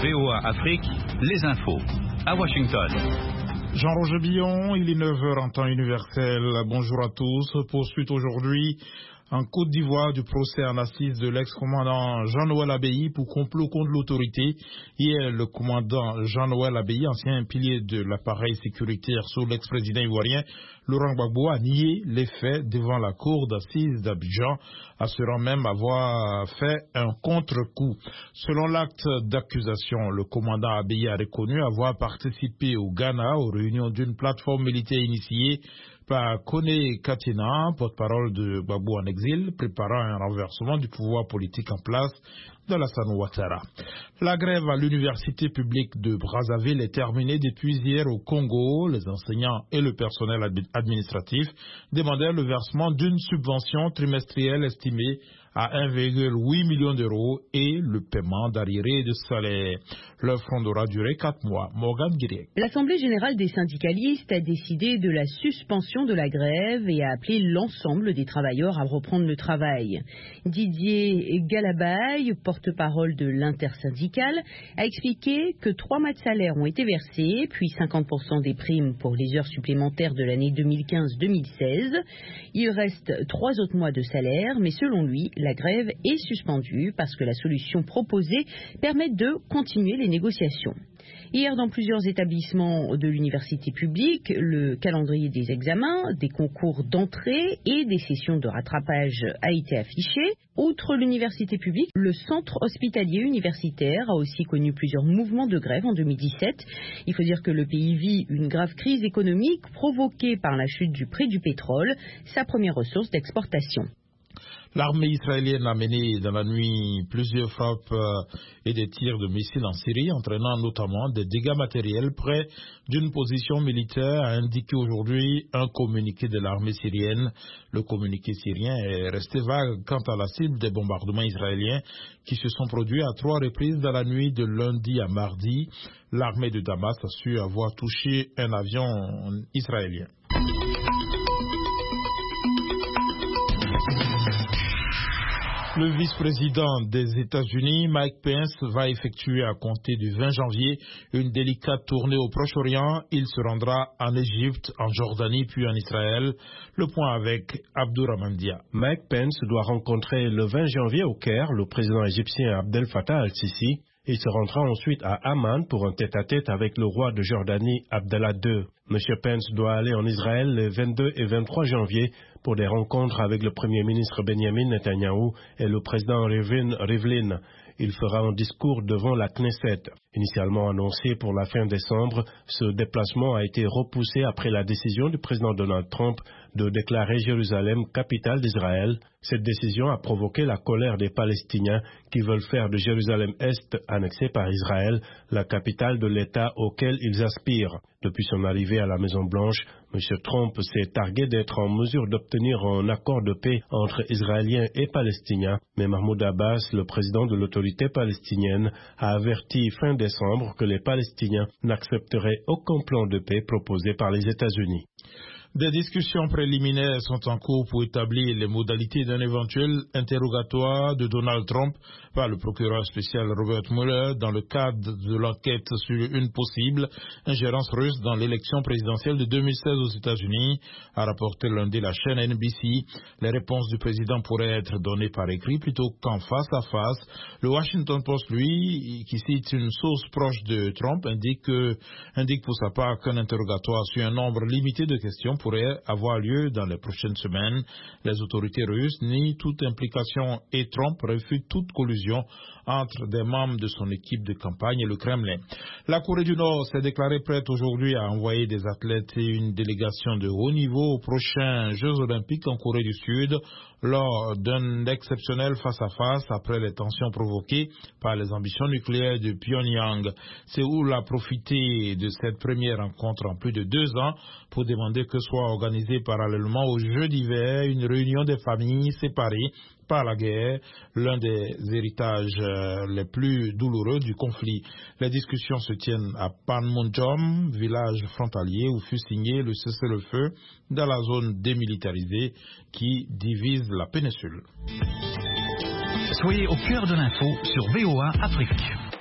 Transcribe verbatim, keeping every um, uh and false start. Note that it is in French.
V O A Afrique, les infos. À Washington. Jean-Roger Billon, il est neuf heures en temps universel. Bonjour à tous. Poursuite aujourd'hui en Côte d'Ivoire du procès en assise de l'ex-commandant Jean-Noël Abbaye pour complot contre l'autorité. Hier, le commandant Jean-Noël Abbaye, ancien pilier de l'appareil sécuritaire sous l'ex-président ivoirien Laurent Gbagbo, a nié les faits devant la cour d'assises d'Abidjan, assurant même avoir fait un contre-coup. Selon l'acte d'accusation, le commandant Abbaye a reconnu avoir participé au Ghana aux réunions d'une plateforme militaire initiée par Kone Katina, porte-parole de Gbagbo en exil, préparant un renversement du pouvoir politique en place de Alassane Ouattara. La grève à l'université publique de Brazzaville est terminée depuis hier au Congo. Les enseignants et le personnel administratif demandaient le versement d'une subvention trimestrielle estimée à un virgule huit million d'euros et le paiement d'arriérés de salaire. Le front aura duré quatre mois. Morgan Guirec. L'Assemblée générale des syndicalistes a décidé de la suspension de la grève et a appelé l'ensemble des travailleurs à reprendre le travail. Didier Galabaye, porte-parole de l'intersyndicale, a expliqué que trois mois de salaire ont été versés, puis cinquante pour cent des primes pour les heures supplémentaires de l'année deux mille quinze deux mille seize. Il reste trois autres mois de salaire, mais selon lui, la grève est suspendue parce que la solution proposée permet de continuer les négociations. Hier, dans plusieurs établissements de l'université publique, le calendrier des examens, des concours d'entrée et des sessions de rattrapage a été affiché. Outre l'université publique, le centre hospitalier universitaire a aussi connu plusieurs mouvements de grève en deux mille dix-sept. Il faut dire que le pays vit une grave crise économique provoquée par la chute du prix du pétrole, sa première ressource d'exportation. L'armée israélienne a mené dans la nuit plusieurs frappes euh, et des tirs de missiles en Syrie, entraînant notamment des dégâts matériels près d'une position militaire, a indiqué aujourd'hui un communiqué de l'armée syrienne. Le communiqué syrien est resté vague quant à la cible des bombardements israéliens qui se sont produits à trois reprises dans la nuit de lundi à mardi. L'armée de Damas a su avoir touché un avion israélien. Le vice-président des États-Unis, Mike Pence, va effectuer à compter du vingt janvier une délicate tournée au Proche-Orient. Il se rendra en Égypte, en Jordanie, puis en Israël. Le point avec Abdourahmane Dia. Mike Pence doit rencontrer le vingt janvier au Caire le président égyptien Abdel Fattah al-Sisi. Il se rendra ensuite à Amman pour un tête-à-tête avec le roi de Jordanie, Abdallah deux. M. Pence doit aller en Israël les vingt-deux et vingt-trois janvier pour des rencontres avec le premier ministre Benjamin Netanyahou et le président Reuven Rivlin. Il fera un discours devant la Knesset. Initialement annoncé pour la fin décembre, ce déplacement a été repoussé après la décision du président Donald Trump de déclarer Jérusalem capitale d'Israël. Cette décision a provoqué la colère des Palestiniens qui veulent faire de Jérusalem-Est, annexée par Israël, la capitale de l'État auquel ils aspirent. Depuis son arrivée à la Maison-Blanche, M. Trump s'est targué d'être en mesure d'obtenir un accord de paix entre Israéliens et Palestiniens, mais Mahmoud Abbas, le président de l'autorité palestinienne, a averti fin décembre que les Palestiniens n'accepteraient aucun plan de paix proposé par les États-Unis. Des discussions préliminaires sont en cours pour établir les modalités d'un éventuel interrogatoire de Donald Trump par le procureur spécial Robert Mueller dans le cadre de l'enquête sur une possible ingérence russe dans l'élection présidentielle de deux mille seize aux États-Unis, a rapporté lundi la chaîne N B C. Les réponses du président pourraient être données par écrit plutôt qu'en face à face. Le Washington Post, lui, qui cite une source proche de Trump, indique, que, indique pour sa part qu'un interrogatoire sur un nombre limité de questions pourrait avoir lieu dans les prochaines semaines. Les autorités russes nient toute implication et Trump refuse toute collusion entre des membres de son équipe de campagne et le Kremlin. La Corée du Nord s'est déclarée prête aujourd'hui à envoyer des athlètes et une délégation de haut niveau aux prochains Jeux olympiques en Corée du Sud lors d'un exceptionnel face-à-face après les tensions provoquées par les ambitions nucléaires de Pyongyang. Séoul a profité de cette première rencontre en plus de deux ans pour demander que soit organisée parallèlement aux Jeux d'hiver une réunion des familles séparées par la guerre, l'un des héritages euh, les plus douloureux du conflit. Les discussions se tiennent à Panmunjom, village frontalier où fut signé le cessez-le-feu dans la zone démilitarisée qui divise la péninsule. Soyez au cœur de l'info sur V O A Afrique.